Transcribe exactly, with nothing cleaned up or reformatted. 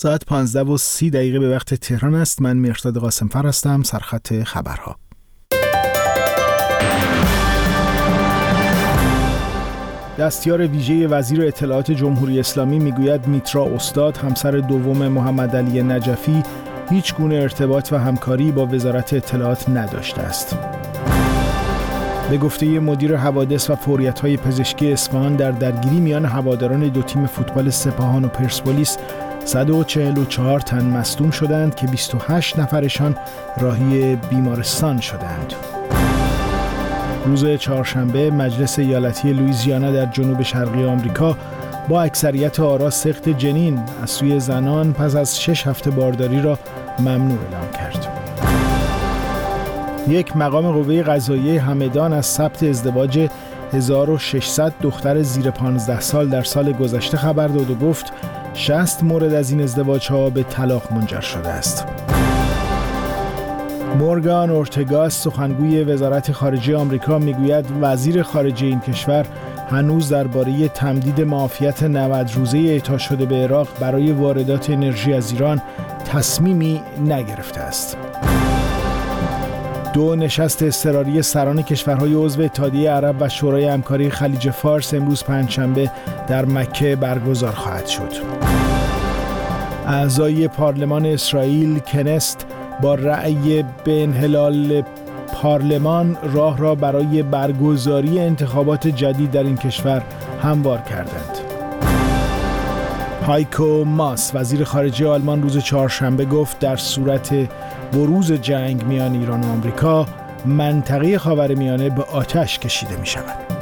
ساعت پانزده و سی دقیقه به وقت تهران است. من مهرداد قاسم‌فر هستم. سرخط خبرها. دستیار ویژه وزیر اطلاعات جمهوری اسلامی میگوید میترا استاد همسر دوم محمد علی نجفی هیچ گونه ارتباط و همکاری با وزارت اطلاعات نداشته است. به گفته مدیر حوادث و فوریت‌های پزشکی اصفهان، در درگیری میان هواداران دو تیم فوتبال سپاهان و پرسپولیس صد و چهل و چهار تن مصدوم شدند که بیست و هشت نفرشان راهی بیمارستان شدند. روز چهارشنبه مجلس ایالتی لوئیزیانا در جنوب شرقی آمریکا با اکثریت آرا سقط جنین از سوی زنان پس از شش هفته بارداری را ممنوع اعلام کرد. یک مقام قوه قضاییه همدان از ثبت ازدواج هزار و ششصد دختر زیر پانزده سال در سال گذشته خبر داد و گفت شصت مورد از این ازدواج‌ها به طلاق منجر شده است. مورگان اورتگاس سخنگوی وزارت خارجه آمریکا میگوید وزیر خارجه این کشور هنوز درباره تمدید معافیت نود روزه اعطا شده به عراق برای واردات انرژی از ایران تصمیمی نگرفته است. دو نشست اضطراری سران کشورهای عضو اتحادیه عرب و شورای همکاری خلیج فارس امروز پنجشنبه در مکه برگزار خواهد شد. اعضای پارلمان اسرائیل کنست با رأی به انحلال پارلمان راه را برای برگزاری انتخابات جدید در این کشور هموار کردند. هایکو ماس وزیر خارجه آلمان روز چهارشنبه گفت در صورت بروز جنگ میان ایران و آمریکا منطقه خاورمیانه به آتش کشیده می شود.